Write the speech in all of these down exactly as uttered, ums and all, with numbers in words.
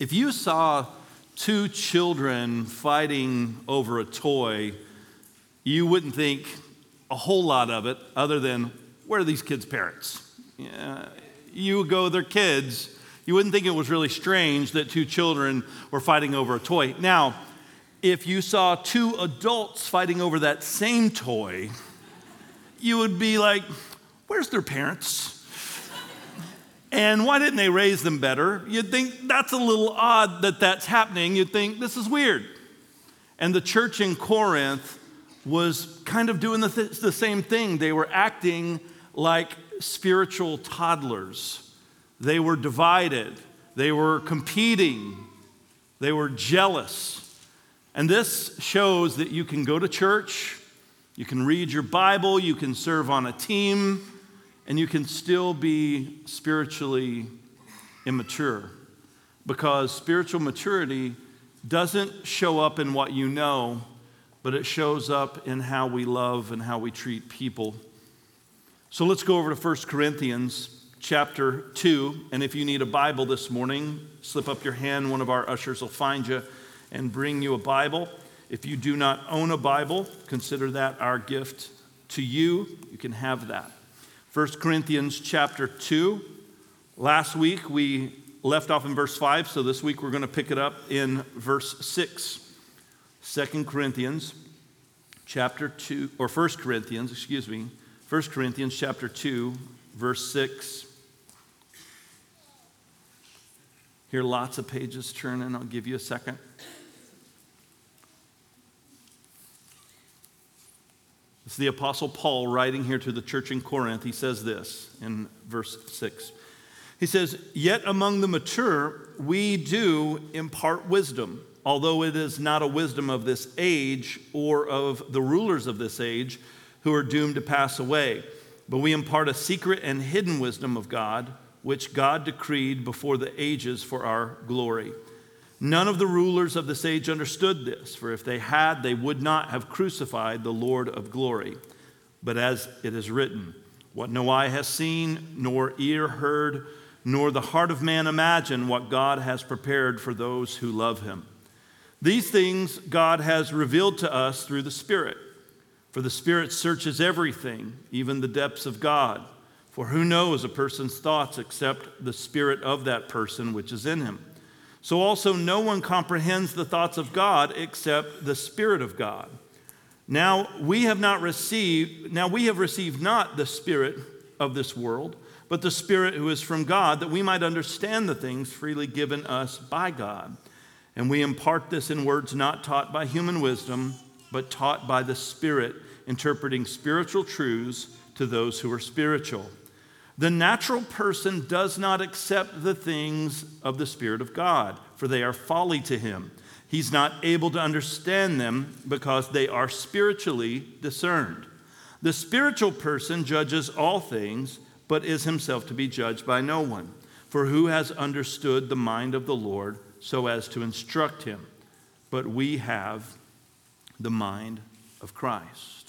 If you saw two children fighting over a toy, you wouldn't think a whole lot of it other than, where are these kids' parents? Yeah, you would go, they're kids. You wouldn't think it was really strange that two children were fighting over a toy. Now, if you saw two adults fighting over that same toy, you would be like, where's their parents? And why didn't they raise them better? You'd think that's a little odd that that's happening. You'd think this is weird. And the church in Corinth was kind of doing the, th- the same thing. They were acting like spiritual toddlers. They were divided. They were competing. They were jealous. And this shows that you can go to church, you can read your Bible, you can serve on a team, and you can still be spiritually immature. Because spiritual maturity doesn't show up in what you know, but it shows up in how we love and how we treat people. So let's go over to First Corinthians chapter two. And if you need a Bible this morning, slip up your hand. One of our ushers will find you and bring you a Bible. If you do not own a Bible, consider that our gift to you. You can have that. First Corinthians chapter two. Last week we left off in verse five, so this week we're going to pick it up in verse six. Second Corinthians chapter two, or First Corinthians, excuse me, First Corinthians chapter two, verse six. Here, lots of pages turning. I'll give you a second. It's the Apostle Paul writing here to the church in Corinth. He says this in verse six. He says, "Yet among the mature we do impart wisdom, although it is not a wisdom of this age or of the rulers of this age who are doomed to pass away. But we impart a secret and hidden wisdom of God, which God decreed before the ages for our glory. None of the rulers of this age understood this, for if they had, they would not have crucified the Lord of glory. But as it is written, what no eye has seen, nor ear heard, nor the heart of man imagined, what God has prepared for those who love him. These things God has revealed to us through the Spirit. For the Spirit searches everything, even the depths of God. For who knows a person's thoughts except the spirit of that person which is in him? So also no one comprehends the thoughts of God except the Spirit of God. Now we have not received, now we have received not the spirit of this world, but the Spirit who is from God, that we might understand the things freely given us by God. And we impart this in words not taught by human wisdom, but taught by the Spirit, interpreting spiritual truths to those who are spiritual. The natural person does not accept the things of the Spirit of God, for they are folly to him. He's not able to understand them because they are spiritually discerned. The spiritual person judges all things, but is himself to be judged by no one. For who has understood the mind of the Lord so as to instruct him? But we have the mind of Christ.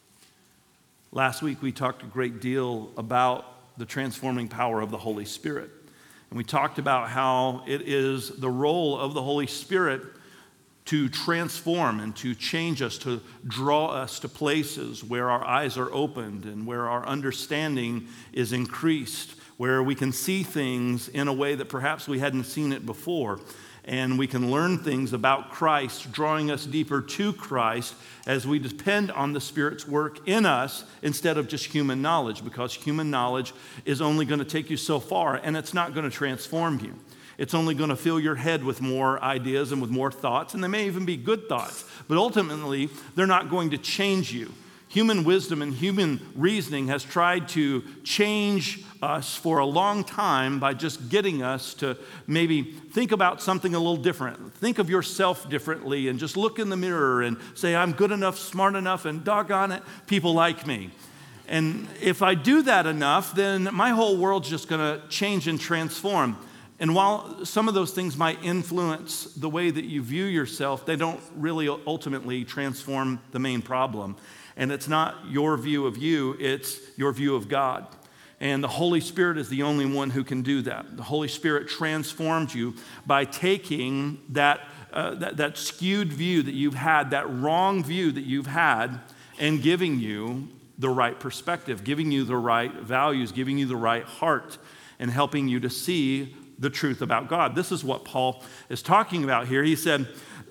Last week we talked a great deal about the transforming power of the Holy Spirit. And we talked about how it is the role of the Holy Spirit to transform and to change us, to draw us to places where our eyes are opened and where our understanding is increased, where we can see things in a way that perhaps we hadn't seen it before. And we can learn things about Christ, drawing us deeper to Christ as we depend on the Spirit's work in us instead of just human knowledge, because human knowledge is only going to take you so far, and it's not going to transform you. It's only going to fill your head with more ideas and with more thoughts, and they may even be good thoughts, but ultimately, they're not going to change you. Human wisdom and human reasoning has tried to change us for a long time by just getting us to maybe think about something a little different. Think of yourself differently and just look in the mirror and say, I'm good enough, smart enough, and doggone it, people like me. And if I do that enough, then my whole world's just going to change and transform. And while some of those things might influence the way that you view yourself, they don't really ultimately transform the main problem. And it's not your view of you, it's your view of God. And the Holy Spirit is the only one who can do that. The Holy Spirit transformed you by taking that, uh, that, that skewed view that you've had, that wrong view that you've had, and giving you the right perspective, giving you the right values, giving you the right heart, and helping you to see the truth about God. This is what Paul is talking about here. He said,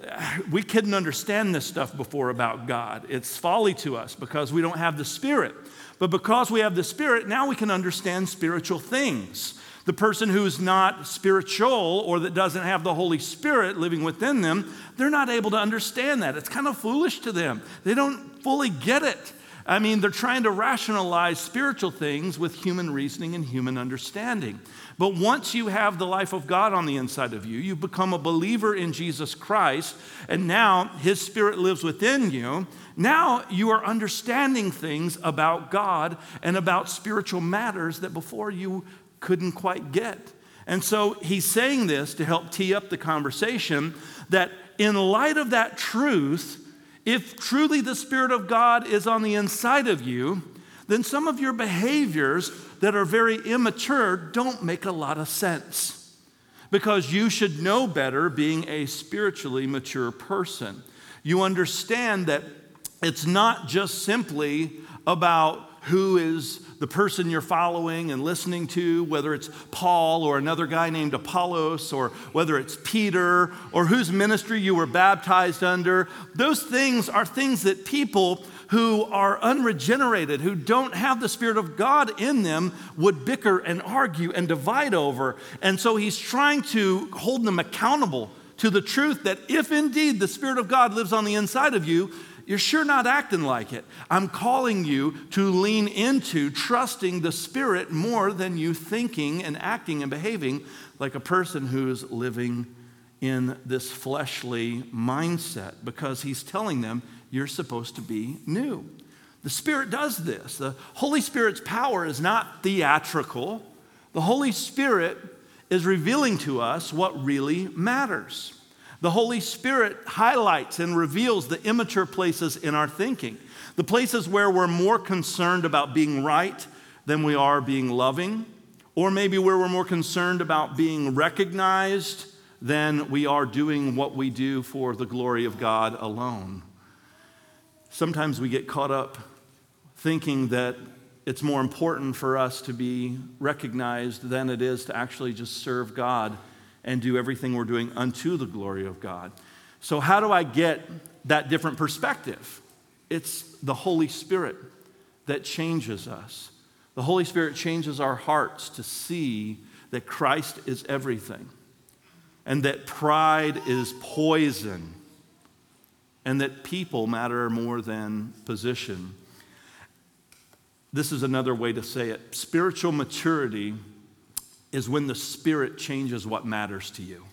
we couldn't understand this stuff before about God. It's folly to us because we don't have the Spirit. But because we have the Spirit, now we can understand spiritual things. The person who's not spiritual or that doesn't have the Holy Spirit living within them, they're not able to understand that. It's kind of foolish to them. They don't fully get it. I mean, they're trying to rationalize spiritual things with human reasoning and human understanding. But once you have the life of God on the inside of you, you become a believer in Jesus Christ, and now His Spirit lives within you. Now you are understanding things about God and about spiritual matters that before you couldn't quite get. And so he's saying this to help tee up the conversation that in light of that truth, if truly the Spirit of God is on the inside of you, then some of your behaviors that are very immature don't make a lot of sense. Because you should know better being a spiritually mature person. You understand that it's not just simply about who is the person you're following and listening to, whether it's Paul or another guy named Apollos, or whether it's Peter, or whose ministry you were baptized under. Those things are things that people who are unregenerated, who don't have the Spirit of God in them, would bicker and argue and divide over. And so he's trying to hold them accountable to the truth that if indeed the Spirit of God lives on the inside of you, you're sure not acting like it. I'm calling you to lean into trusting the Spirit more than you thinking and acting and behaving like a person who's living in this fleshly mindset, because he's telling them you're supposed to be new. The Spirit does this. The Holy Spirit's power is not theatrical. The Holy Spirit is revealing to us what really matters. The Holy Spirit highlights and reveals the immature places in our thinking, the places where we're more concerned about being right than we are being loving, or maybe where we're more concerned about being recognized than we are doing what we do for the glory of God alone. Sometimes we get caught up thinking that it's more important for us to be recognized than it is to actually just serve God and do everything we're doing unto the glory of God. So how do I get that different perspective? It's the Holy Spirit that changes us. The Holy Spirit changes our hearts to see that Christ is everything, and that pride is poison, and that people matter more than position. This is another way to say it. Spiritual maturity is when the Spirit changes what matters to you.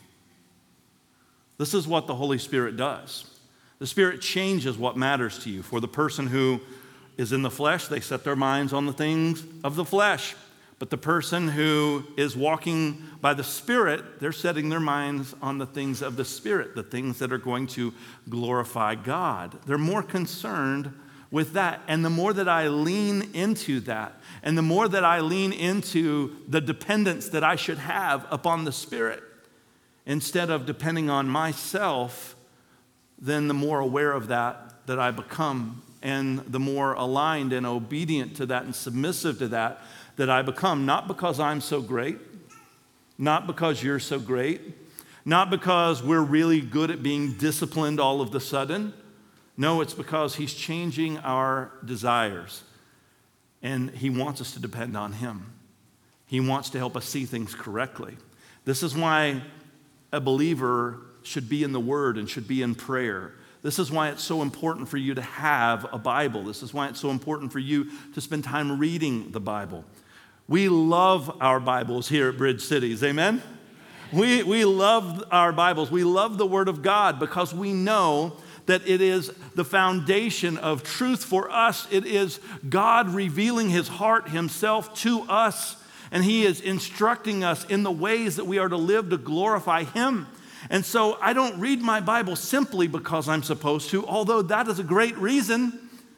This is what the Holy Spirit does. The Spirit changes what matters to you. For the person who is in the flesh, they set their minds on the things of the flesh. But the person who is walking by the Spirit, they're setting their minds on the things of the Spirit, the things that are going to glorify God. They're more concerned with that. And the more that I lean into that, and the more that I lean into the dependence that I should have upon the Spirit, instead of depending on myself, then the more aware of that that I become, and the more aligned and obedient to that and submissive to that that I become. Not because I'm so great, not because you're so great, not because we're really good at being disciplined all of the sudden. No, it's because He's changing our desires. And He wants us to depend on Him. He wants to help us see things correctly. This is why a believer should be in the Word and should be in prayer. This is why it's so important for you to have a Bible. This is why it's so important for you to spend time reading the Bible. We love our Bibles here at Bridge Cities, amen? We, we love our Bibles. We love the Word of God because we know that it is the foundation of truth for us. It is God revealing His heart Himself to us, and He is instructing us in the ways that we are to live to glorify Him. And so I don't read my Bible simply because I'm supposed to, although that is a great reason,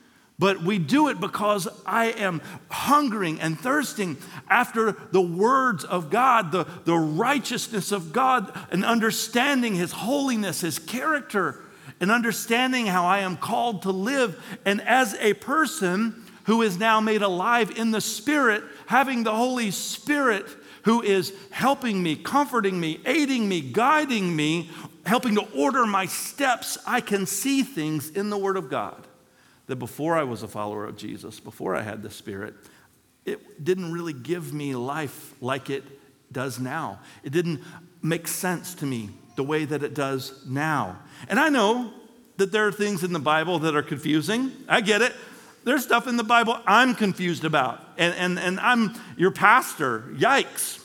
But we do it because I am hungering and thirsting after the words of God, the, the righteousness of God, and understanding His holiness, His character, and understanding how I am called to live. And as a person who is now made alive in the Spirit, having the Holy Spirit who is helping me, comforting me, aiding me, guiding me, helping to order my steps, I can see things in the Word of God that before I was a follower of Jesus, before I had the Spirit, it didn't really give me life like it does now. It didn't make sense to me the way that it does now. And I know that there are things in the Bible that are confusing. I get it. There's stuff in the Bible I'm confused about. And, and, and I'm your pastor. Yikes.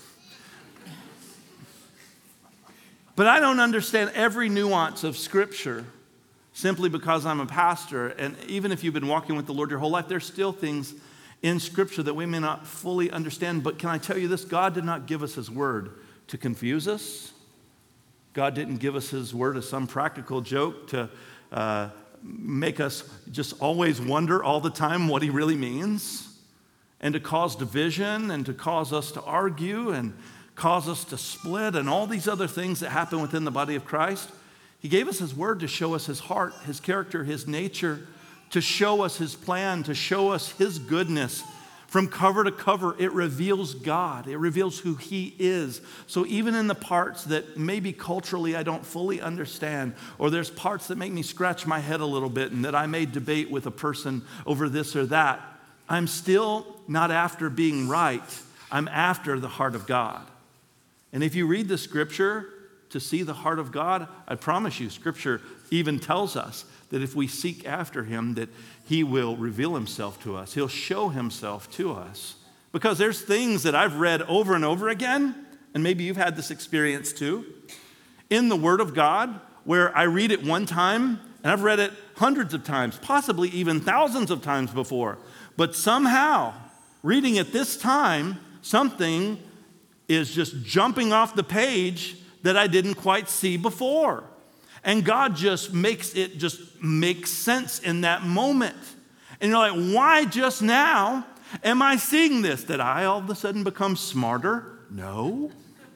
But I don't understand every nuance of Scripture simply because I'm a pastor. And even if you've been walking with the Lord your whole life, there's still things in Scripture that we may not fully understand. But can I tell you this? God did not give us His Word to confuse us. God didn't give us His Word as some practical joke to uh, make us just always wonder all the time what He really means, and to cause division, and to cause us to argue, and cause us to split, and all these other things that happen within the body of Christ. He gave us His Word to show us His heart, His character, His nature, to show us His plan, to show us His goodness. From cover to cover, it reveals God. It reveals who He is. So even in the parts that maybe culturally I don't fully understand, or there's parts that make me scratch my head a little bit and that I may debate with a person over this or that, I'm still not after being right. I'm after the heart of God. And if you read the Scripture to see the heart of God, I promise you, Scripture even tells us that if we seek after Him, that He will reveal Himself to us. He'll show Himself to us. Because there's things that I've read over and over again, and maybe you've had this experience too, in the Word of God, where I read it one time, and I've read it hundreds of times, possibly even thousands of times before. But somehow, reading it this time, something is just jumping off the page that I didn't quite see before. And God just makes it just make sense in that moment. And you're like, why just now am I seeing this? Did I all of a sudden become smarter? No.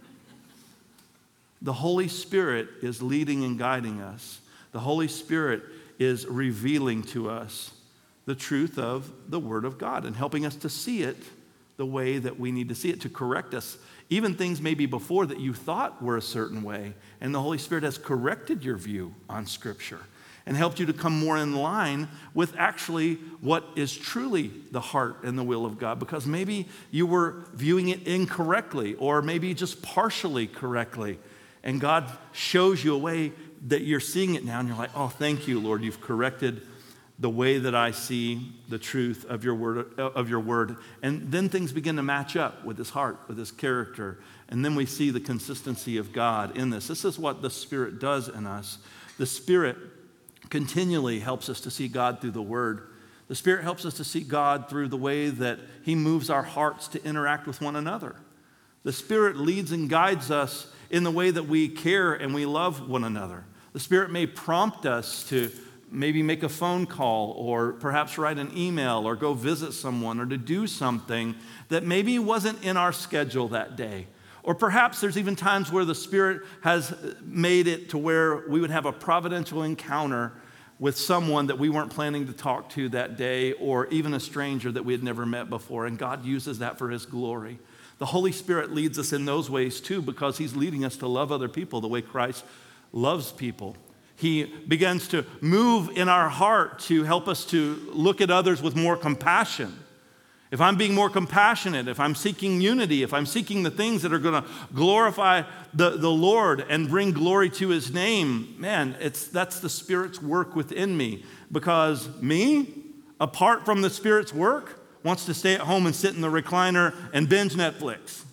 The Holy Spirit is leading and guiding us. The Holy Spirit is revealing to us the truth of the Word of God and helping us to see it the way that we need to see it, to correct us. Even things maybe before that you thought were a certain way, and the Holy Spirit has corrected your view on Scripture and helped you to come more in line with actually what is truly the heart and the will of God, because maybe you were viewing it incorrectly or maybe just partially correctly, and God shows you a way that you're seeing it now, and you're like, oh, thank you, Lord, you've corrected the way that I see the truth of your word, of your word. And then things begin to match up with His heart, with His character. And then we see the consistency of God in this. This is what the Spirit does in us. The Spirit continually helps us to see God through the Word. The Spirit helps us to see God through the way that He moves our hearts to interact with one another. The Spirit leads and guides us in the way that we care and we love one another. The Spirit may prompt us to maybe make a phone call, or perhaps write an email, or go visit someone, or to do something that maybe wasn't in our schedule that day. Or perhaps there's even times where the Spirit has made it to where we would have a providential encounter with someone that we weren't planning to talk to that day, or even a stranger that we had never met before, and God uses that for His glory. The Holy Spirit leads us in those ways too, because He's leading us to love other people the way Christ loves people. He begins to move in our heart to help us to look at others with more compassion. If I'm being more compassionate, if I'm seeking unity, if I'm seeking the things that are going to glorify the, the Lord and bring glory to His name, man, it's that's the Spirit's work within me. Because me, apart from the Spirit's work, wants to stay at home and sit in the recliner and binge Netflix.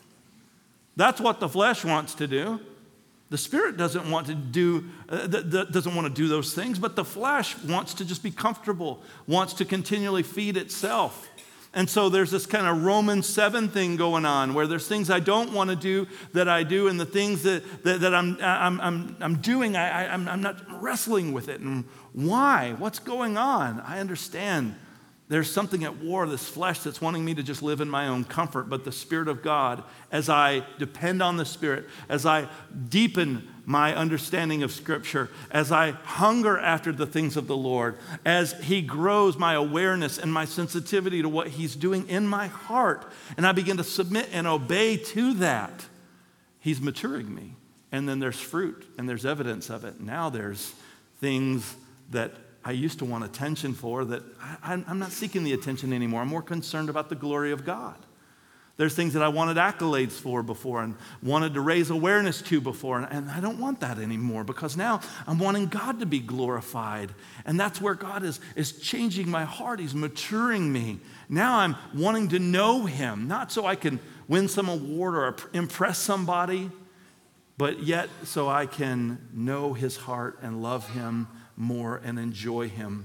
That's what the flesh wants to do. The Spirit doesn't want to do uh, th- th- doesn't want to do those things, but the flesh wants to just be comfortable, wants to continually feed itself. And so there's this kind of Romans seven thing going on where there's things I don't want to do that I do, and the things that, that, that I'm, I'm, I'm, I'm doing, I, I, I'm, I'm not wrestling with it. And why? What's going on? I understand there's something at war, this flesh that's wanting me to just live in my own comfort, but the Spirit of God, as I depend on the Spirit, as I deepen my understanding of Scripture, as I hunger after the things of the Lord, as He grows my awareness and my sensitivity to what He's doing in my heart, and I begin to submit and obey to that, He's maturing me. And then there's fruit, and there's evidence of it. Now there's things that I used to want attention for that I, I'm not seeking the attention anymore. I'm more concerned about the glory of God. There's things that I wanted accolades for before and wanted to raise awareness to before, and I don't want that anymore because now I'm wanting God to be glorified. And that's where God is, is changing my heart. He's maturing me. Now I'm wanting to know Him, not so I can win some award or impress somebody, but yet so I can know His heart and love Him more and enjoy Him.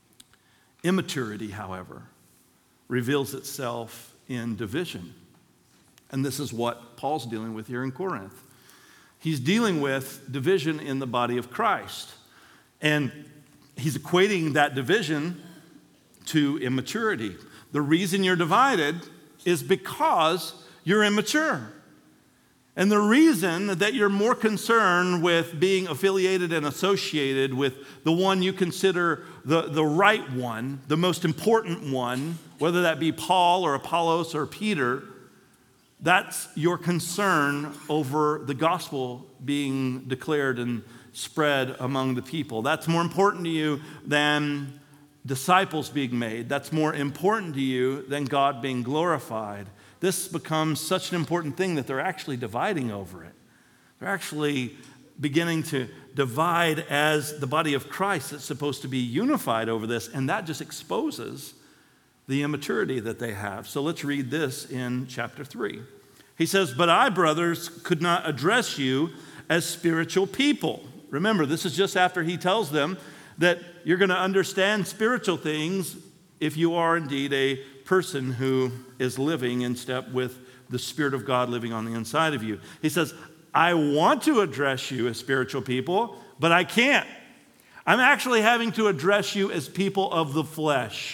Immaturity, however, reveals itself in division. And this is what Paul's dealing with here in Corinth. He's dealing with division in the body of Christ. And he's equating that division to immaturity. The reason you're divided is because you're immature. And the reason that you're more concerned with being affiliated and associated with the one you consider the, the right one, the most important one, whether that be Paul or Apollos or Peter, that's your concern over the gospel being declared and spread among the people. That's more important to you than disciples being made. That's more important to you than God being glorified. This becomes such an important thing that they're actually dividing over it. They're actually beginning to divide as the body of Christ that's supposed to be unified over this, and that just exposes the immaturity that they have. So let's read this in chapter three. He says, "But I, brothers, could not address you as spiritual people." Remember, this is just after he tells them that you're going to understand spiritual things if you are indeed a person who is living in step with the Spirit of God living on the inside of you. He says, I want to address you as spiritual people, but I can't. I'm actually having to address you as people of the flesh,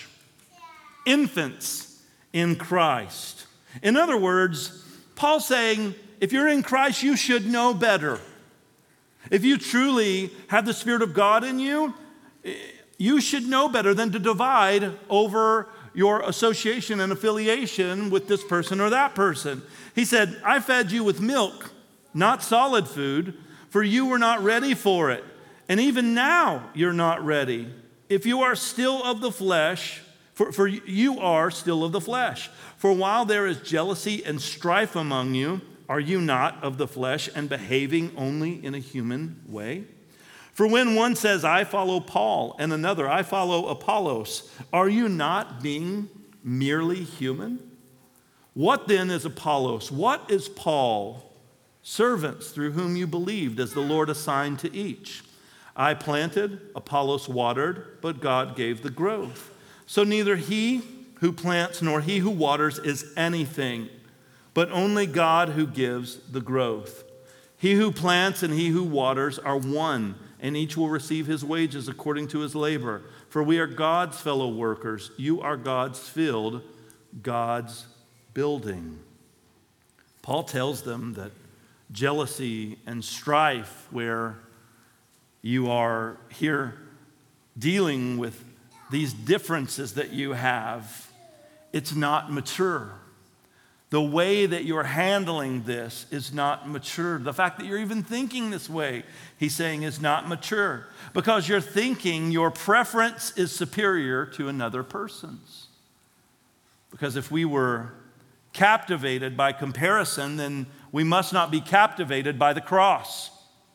infants in Christ. In other words, Paul's saying, if you're in Christ, you should know better. If you truly have the Spirit of God in you, you should know better than to divide over your association and affiliation with this person or that person. He said, I fed you with milk, not solid food, for you were not ready for it. And even now you're not ready. If you are still of the flesh, for, for you are still of the flesh. For while there is jealousy and strife among you, are you not of the flesh and behaving only in a human way? For when one says, I follow Paul, and another, I follow Apollos, are you not being merely human? What then is Apollos? What is Paul? Servants through whom you believed, as the Lord assigned to each. I planted, Apollos watered, but God gave the growth. So neither he who plants nor he who waters is anything, but only God who gives the growth. He who plants and he who waters are one, and each will receive his wages according to his labor. For we are God's fellow workers. You are God's field, God's building. Paul tells them that jealousy and strife, where you are here dealing with these differences that you have, it's not mature. The way that you're handling this is not mature. The fact that you're even thinking this way, he's saying, is not mature. Because you're thinking your preference is superior to another person's. Because if we were captivated by comparison, then we must not be captivated by the cross.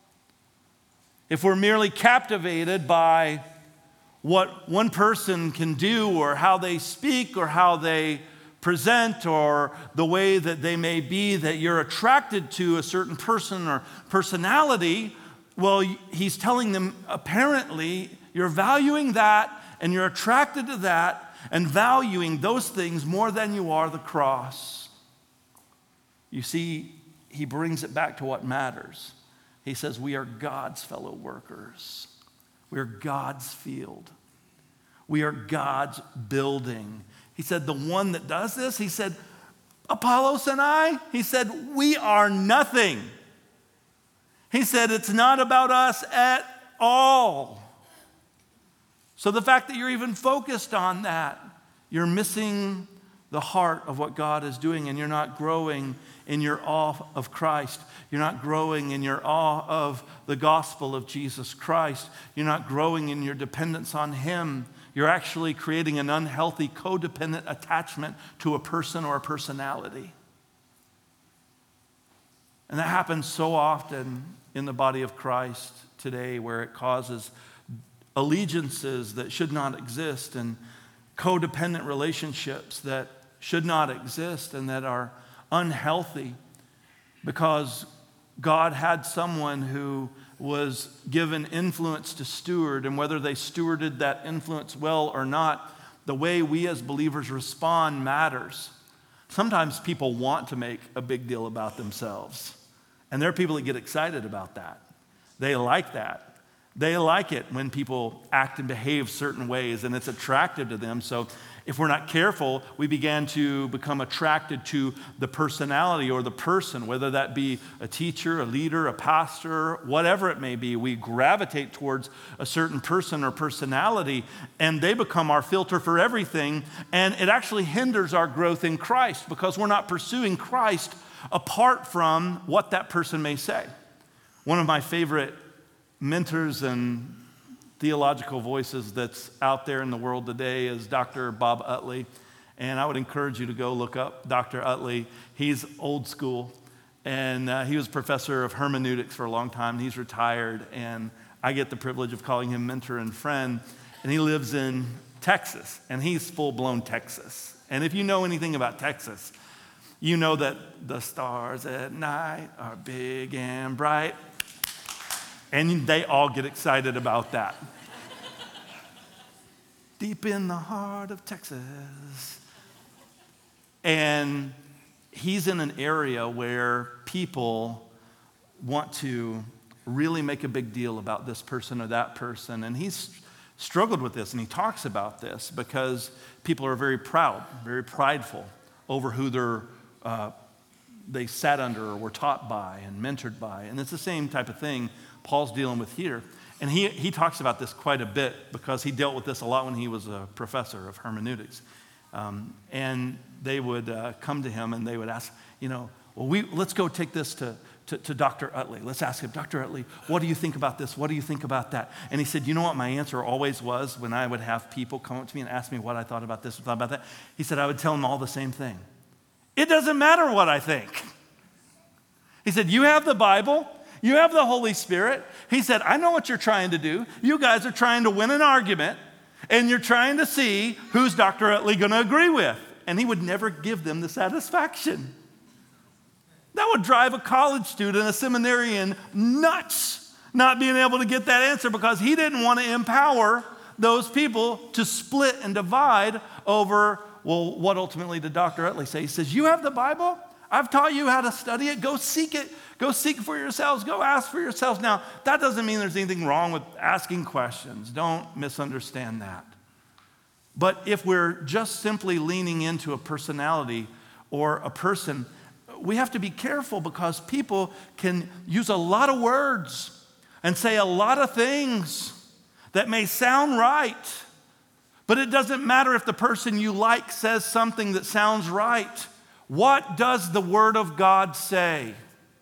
If we're merely captivated by what one person can do or how they speak or how they present or the way that they may be, that you're attracted to a certain person or personality, well, he's telling them apparently you're valuing that and you're attracted to that, and valuing those things more than you are the cross. You see, he brings it back to what matters. He says, we are God's fellow workers. We are God's field. We are God's building. He said, the one that does this, he said, Apollos and I, he said, we are nothing. He said, it's not about us at all. So the fact that you're even focused on that, you're missing the heart of what God is doing, and you're not growing in your awe of Christ. You're not growing in your awe of the gospel of Jesus Christ. You're not growing in your dependence on him. You're actually creating an unhealthy codependent attachment to a person or a personality. And that happens so often in the body of Christ today, where it causes allegiances that should not exist and codependent relationships that should not exist and that are unhealthy, because God had someone who was given influence to steward, and whether they stewarded that influence well or not, the way we as believers respond matters. Sometimes people want to make a big deal about themselves, and there are people that get excited about that. They like that. They like it when people act and behave certain ways, and it's attractive to them. So if we're not careful, we begin to become attracted to the personality or the person, whether that be a teacher, a leader, a pastor, whatever it may be. We gravitate towards a certain person or personality, and they become our filter for everything, and it actually hinders our growth in Christ, because we're not pursuing Christ apart from what that person may say. One of my favorite mentors and theological voices that's out there in the world today is Doctor Bob Utley. And I would encourage you to go look up Doctor Utley. He's old school, and uh, he was professor of hermeneutics for a long time. He's retired, and I get the privilege of calling him mentor and friend. And he lives in Texas, and he's full-blown Texas. And if you know anything about Texas, you know that the stars at night are big and bright. And they all get excited about that. Deep in the heart of Texas. And he's in an area where people want to really make a big deal about this person or that person. And he's struggled with this, and he talks about this because people are very proud, very prideful over who they're, uh, they sat under or were taught by and mentored by. And it's the same type of thing Paul's dealing with here. And he, he talks about this quite a bit because he dealt with this a lot when he was a professor of hermeneutics. Um, and they would uh, come to him and they would ask, you know, well, we, let's go take this to, to, to Doctor Utley. Let's ask him, Doctor Utley, what do you think about this? What do you think about that? And he said, you know what my answer always was when I would have people come up to me and ask me what I thought about this, what I thought about that? He said, I would tell them all the same thing. It doesn't matter what I think. He said, you have the Bible. You have the Holy Spirit. He said, I know what you're trying to do. You guys are trying to win an argument, and you're trying to see who's Doctor Utley going to agree with. And he would never give them the satisfaction. That would drive a college student, a seminarian, nuts, not being able to get that answer, because he didn't want to empower those people to split and divide over, well, what ultimately did Doctor Utley say? He says, you have the Bible? I've taught you how to study it. Go seek it. Go seek for yourselves. Go ask for yourselves. Now, that doesn't mean there's anything wrong with asking questions. Don't misunderstand that. But if we're just simply leaning into a personality or a person, we have to be careful, because people can use a lot of words and say a lot of things that may sound right, but it doesn't matter if the person you like says something that sounds right. What does the Word of God say?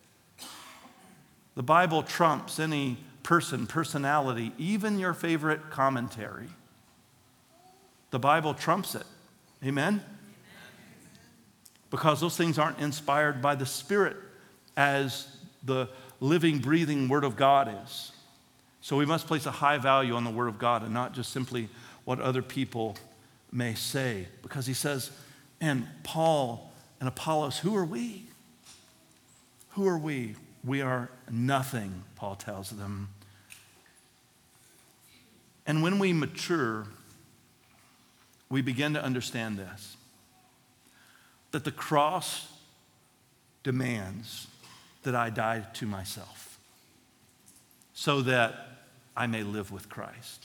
The Bible trumps any person, personality, even your favorite commentary. The Bible trumps it. Amen? Because those things aren't inspired by the Spirit as the living, breathing Word of God is. So we must place a high value on the Word of God and not just simply what other people may say. Because he says, and Paul and Apollos, who are we? Who are we? We are nothing, Paul tells them. And when we mature, we begin to understand this, that the cross demands that I die to myself so that I may live with Christ.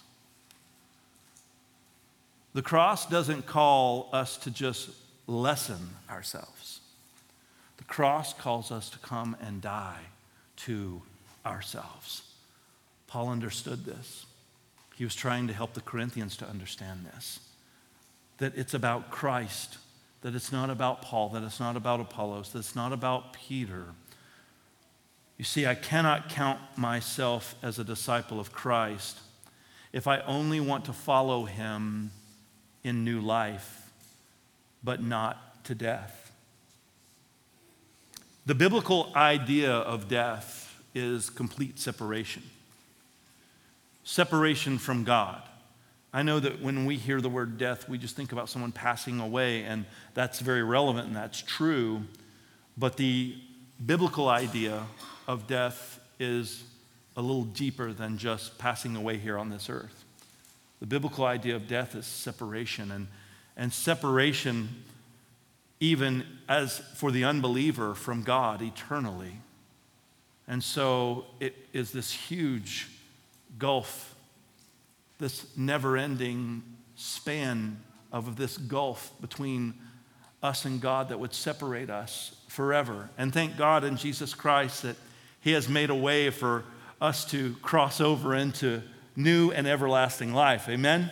The cross doesn't call us to just lessen ourselves. The cross calls us to come and die to ourselves. Paul understood this. He was trying to help the Corinthians to understand this, that it's about Christ, that it's not about Paul, that it's not about Apollos, that it's not about Peter. You see, I cannot count myself as a disciple of Christ if I only want to follow him in new life, but not to death. The biblical idea of death is complete separation. Separation from God. I know that when we hear the word death, we just think about someone passing away, and that's very relevant and that's true. But the biblical idea of death is a little deeper than just passing away here on this earth. The biblical idea of death is separation, and, and separation even as for the unbeliever from God eternally. And so it is this huge gulf, this never-ending span of this gulf between us and God that would separate us forever. And thank God in Jesus Christ that he has made a way for us to cross over into new and everlasting life. Amen?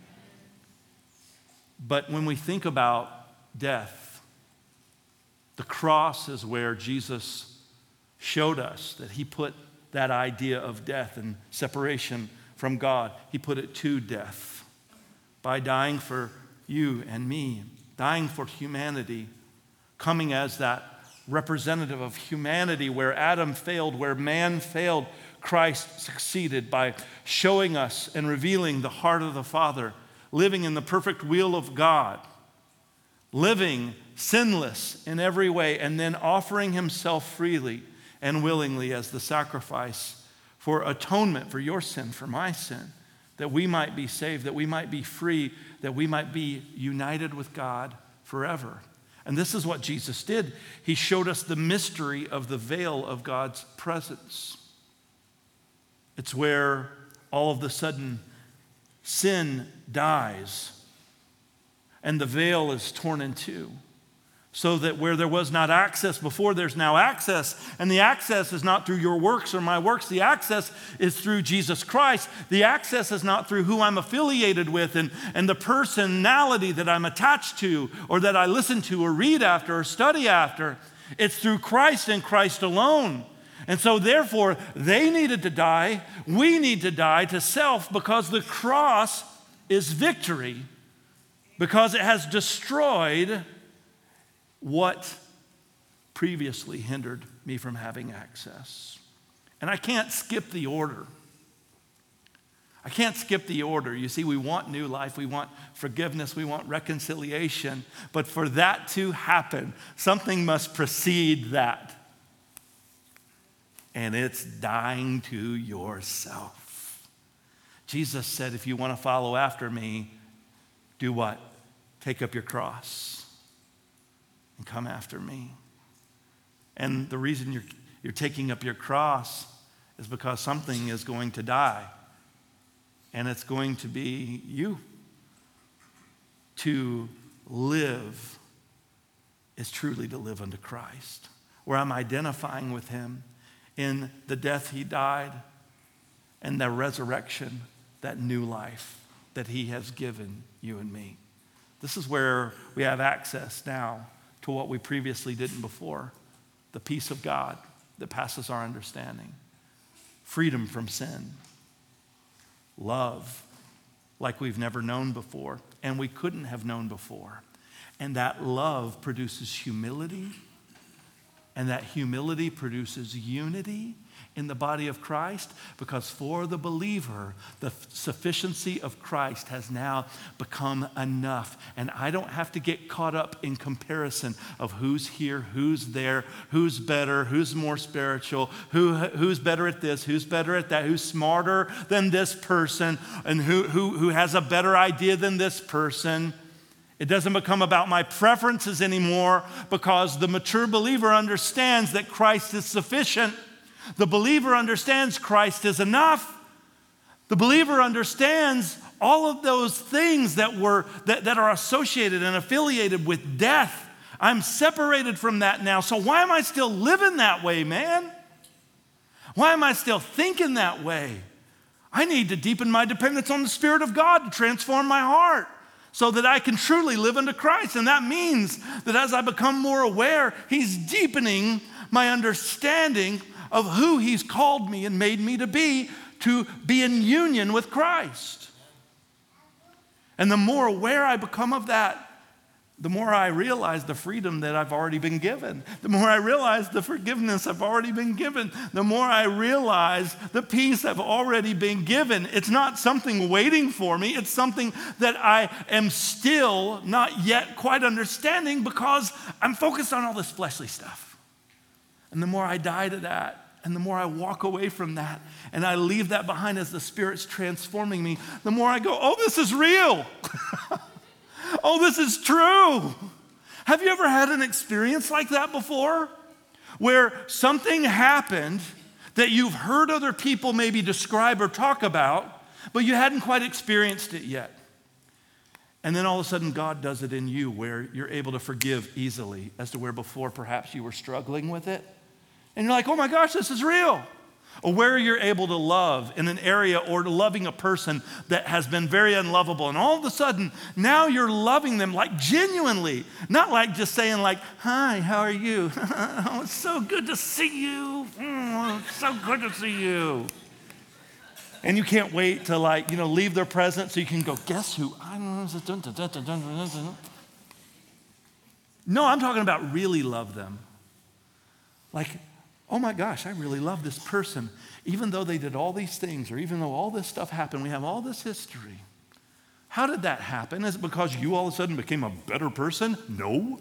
But when we think about death, the cross is where Jesus showed us that he put that idea of death and separation from God, he put it to death by dying for you and me, dying for humanity, coming as that representative of humanity. Where Adam failed, where man failed, Christ succeeded by showing us and revealing the heart of the Father, living in the perfect will of God, living sinless in every way, and then offering himself freely and willingly as the sacrifice for atonement for your sin, for my sin, that we might be saved, that we might be free, that we might be united with God forever. And this is what Jesus did. He showed us the mystery of the veil of God's presence. It's where all of a sudden sin dies and the veil is torn in two. So that where there was not access before, there's now access. And the access is not through your works or my works. The access is through Jesus Christ. The access is not through who I'm affiliated with and, and the personality that I'm attached to or that I listen to or read after or study after. It's through Christ and Christ alone. And so therefore, they needed to die. We need to die to self because the cross is victory, because it has destroyed what previously hindered me from having access. And I can't skip the order. I can't skip the order. You see, we want new life, we want forgiveness, we want reconciliation. But for that to happen, something must precede that. And it's dying to yourself. Jesus said, if you want to follow after me, do what? Take up your cross and come after me. And the reason you're, you're taking up your cross is because something is going to die. And it's going to be you. To live is truly to live unto Christ, where I'm identifying with him in the death he died and the resurrection, that new life that he has given you and me. This is where we have access now to what we previously didn't before. The peace of God that passes our understanding. Freedom from sin. Love like we've never known before and we couldn't have known before. And that love produces humility, and that humility produces unity in the body of Christ, because for the believer, the sufficiency of Christ has now become enough. And I don't have to get caught up in comparison of who's here, who's there, who's better, who's more spiritual, who, who's better at this, who's better at that, who's smarter than this person, and who, who, who has a better idea than this person. It doesn't become about my preferences anymore because the mature believer understands that Christ is sufficient. The believer understands Christ is enough. The believer understands all of those things that were that, that are associated and affiliated with death. I'm separated from that now. So why am I still living that way, man? Why am I still thinking that way? I need to deepen my dependence on the Spirit of God to transform my heart so that I can truly live unto Christ. And that means that as I become more aware, He's deepening my understanding of who He's called me and made me to be, to be in union with Christ. And the more aware I become of that, the more I realize the freedom that I've already been given. The more I realize the forgiveness I've already been given. The more I realize the peace I've already been given. It's not something waiting for me. It's something that I am still not yet quite understanding because I'm focused on all this fleshly stuff. And the more I die to that, and the more I walk away from that, and I leave that behind as the Spirit's transforming me, the more I go, oh, this is real. Oh, this is true. Have you ever had an experience like that before? Where something happened that you've heard other people maybe describe or talk about, but you hadn't quite experienced it yet. And then all of a sudden God does it in you where you're able to forgive easily as to where before perhaps you were struggling with it. And you're like, oh my gosh, this is real. Or where you're able to love in an area or loving a person that has been very unlovable. And all of a sudden, now you're loving them like genuinely. Not like just saying like, hi, how are you? Oh, it's so good to see you. Mm, it's so good to see you. And you can't wait to like, you know, leave their presence so you can go, guess who? No, I'm talking about really love them. Like, oh my gosh, I really love this person. Even though they did all these things, or even though all this stuff happened, we have all this history. How did that happen? Is it because you all of a sudden became a better person? No.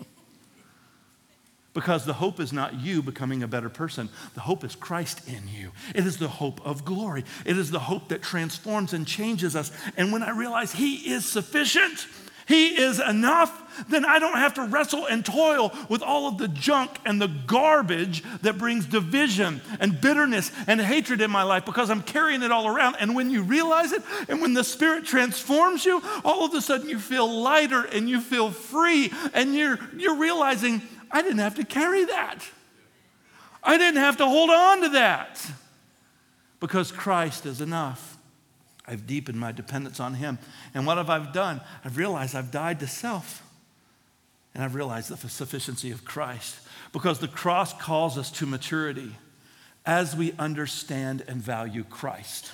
Because the hope is not you becoming a better person. The hope is Christ in you. It is the hope of glory. It is the hope that transforms and changes us. And when I realize He is sufficient, He is enough, then I don't have to wrestle and toil with all of the junk and the garbage that brings division and bitterness and hatred in my life because I'm carrying it all around. And when you realize it and when the Spirit transforms you, all of a sudden you feel lighter and you feel free and you're, you're realizing, I didn't have to carry that. I didn't have to hold on to that because Christ is enough. I've deepened my dependence on Him. And what have I done? I've realized I've died to self. And I've realized the sufficiency of Christ. Because the cross calls us to maturity as we understand and value Christ.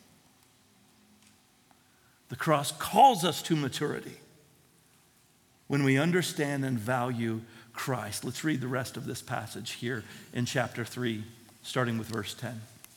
The cross calls us to maturity when we understand and value Christ. Let's read the rest of this passage here in chapter three, starting with verse ten.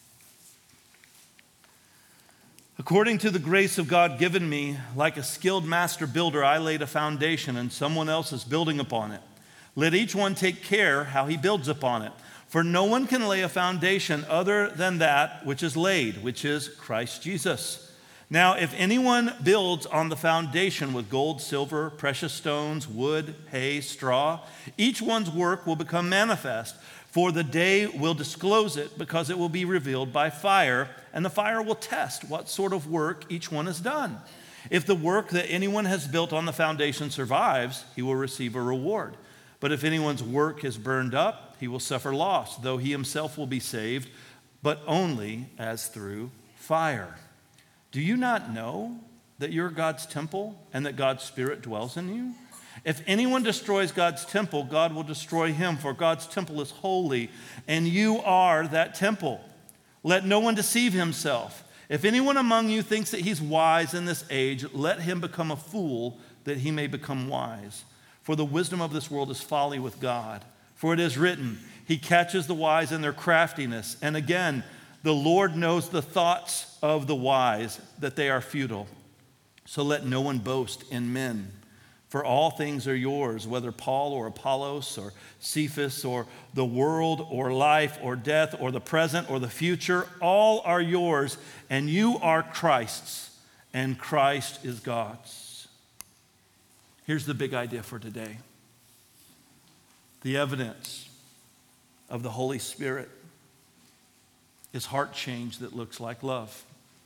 According to the grace of God given me, like a skilled master builder, I laid a foundation and someone else is building upon it. Let each one take care how he builds upon it. For no one can lay a foundation other than that which is laid, which is Christ Jesus. Now, if anyone builds on the foundation with gold, silver, precious stones, wood, hay, straw, each one's work will become manifest. For the day will disclose it because it will be revealed by fire, and the fire will test what sort of work each one has done. If the work that anyone has built on the foundation survives, he will receive a reward. But if anyone's work is burned up, he will suffer loss, though he himself will be saved, but only as through fire. Do you not know that you're God's temple and that God's Spirit dwells in you? If anyone destroys God's temple, God will destroy him, for God's temple is holy, and you are that temple. Let no one deceive himself. If anyone among you thinks that he's wise in this age, let him become a fool, that he may become wise. For the wisdom of this world is folly with God. For it is written, He catches the wise in their craftiness. And again, the Lord knows the thoughts of the wise, that they are futile. So let no one boast in men. For all things are yours, whether Paul or Apollos or Cephas or the world or life or death or the present or the future, all are yours, and you are Christ's, and Christ is God's. Here's the big idea for today. The evidence of the Holy Spirit is heart change that looks like love.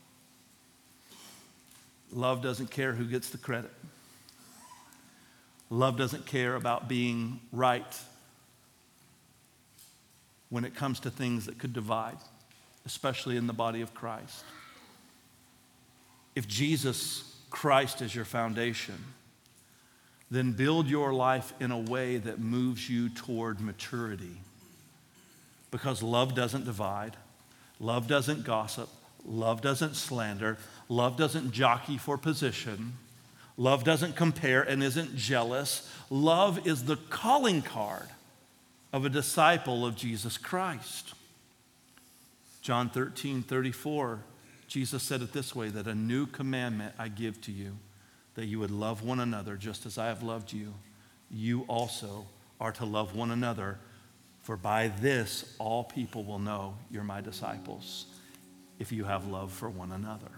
Love doesn't care who gets the credit. Love doesn't care about being right when it comes to things that could divide, especially in the body of Christ. If Jesus Christ is your foundation, then build your life in a way that moves you toward maturity. Because love doesn't divide, love doesn't gossip, love doesn't slander, love doesn't jockey for position, love doesn't compare and isn't jealous. Love is the calling card of a disciple of Jesus Christ. John thirteen thirty-four, Jesus said it this way, that a new commandment I give to you, that you would love one another just as I have loved you. You also are to love one another, for by this all people will know you're my disciples, if you have love for one another.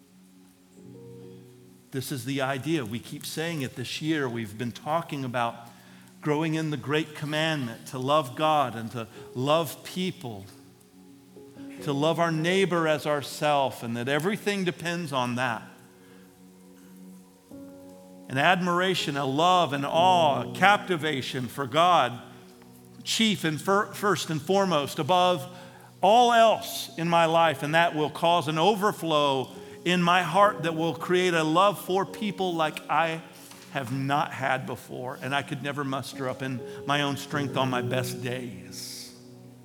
This is the idea. We keep saying it this year. We've been talking about growing in the great commandment to love God and to love people, to love our neighbor as ourselves, and that everything depends on that. An admiration, a love, an awe, a captivation for God, chief and fir- first and foremost, above all else in my life, and that will cause an overflow in my heart that will create a love for people like I have not had before, and I could never muster up in my own strength on my best days.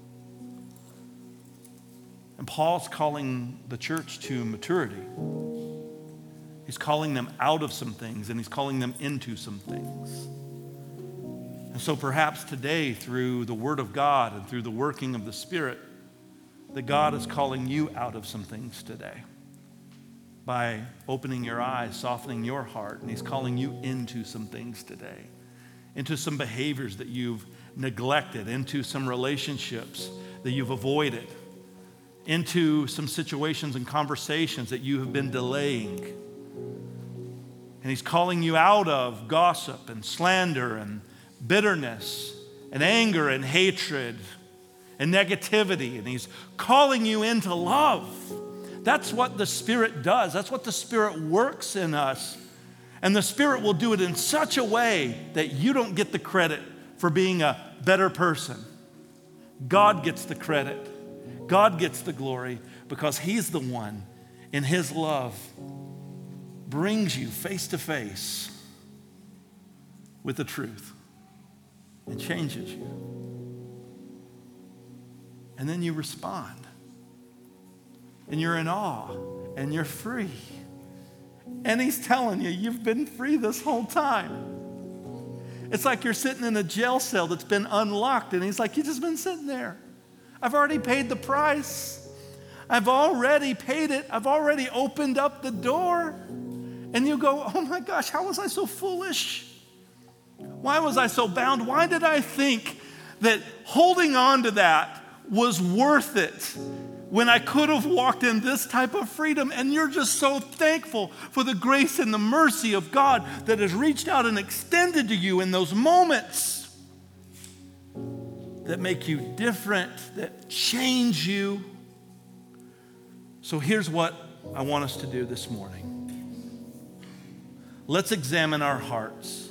And Paul's calling the church to maturity. He's calling them out of some things, and he's calling them into some things. And so perhaps today, through the Word of God and through the working of the Spirit, that God is calling you out of some things today by opening your eyes, softening your heart, and he's calling you into some things today, into some behaviors that you've neglected, into some relationships that you've avoided, into some situations and conversations that you have been delaying. And he's calling you out of gossip and slander and bitterness and anger and hatred and negativity, and he's calling you into love. That's what the Spirit does. That's what the Spirit works in us. And the Spirit will do it in such a way that you don't get the credit for being a better person. God gets the credit. God gets the glory, because he's the one in his love brings you face to face with the truth and changes you. And then you respond. And you're in awe, and you're free. And he's telling you, you've been free this whole time. It's like you're sitting in a jail cell that's been unlocked, and he's like, you've just been sitting there. I've already paid the price. I've already paid it. I've already opened up the door. And you go, oh my gosh, how was I so foolish? Why was I so bound? Why did I think that holding on to that was worth it when I could have walked in this type of freedom? And you're just so thankful for the grace and the mercy of God that has reached out and extended to you in those moments that make you different, that change you. So here's what I want us to do this morning. Let's examine our hearts.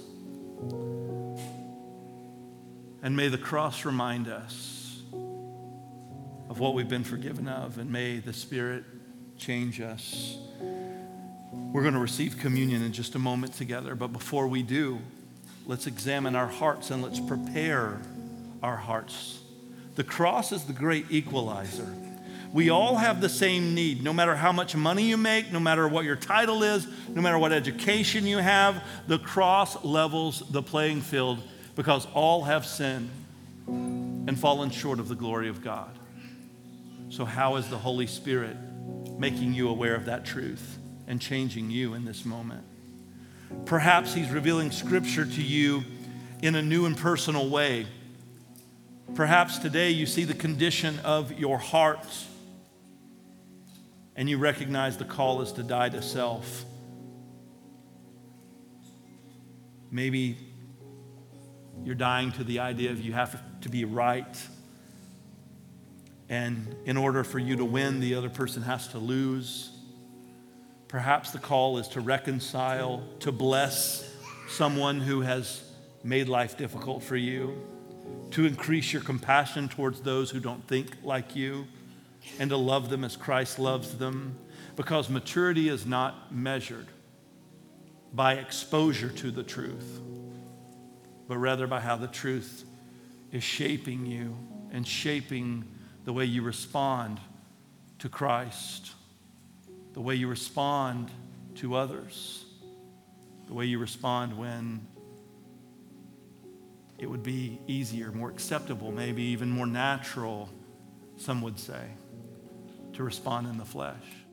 And may the cross remind us of what we've been forgiven of, and may the Spirit change us. We're going to receive communion in just a moment together, but before we do, let's examine our hearts and let's prepare our hearts. The cross is the great equalizer. We all have the same need, no matter how much money you make, no matter what your title is, no matter what education you have. The cross levels the playing field, because all have sinned and fallen short of the glory of God. So how is the Holy Spirit making you aware of that truth and changing you in this moment? Perhaps he's revealing Scripture to you in a new and personal way. Perhaps today you see the condition of your heart and you recognize the call is to die to self. Maybe you're dying to the idea of you have to be right. And in order for you to win, the other person has to lose. Perhaps the call is to reconcile, to bless someone who has made life difficult for you, to increase your compassion towards those who don't think like you, and to love them as Christ loves them. Because maturity is not measured by exposure to the truth, but rather by how the truth is shaping you and shaping the way you respond to Christ, the way you respond to others, the way you respond when it would be easier, more acceptable, maybe even more natural, some would say, to respond in the flesh.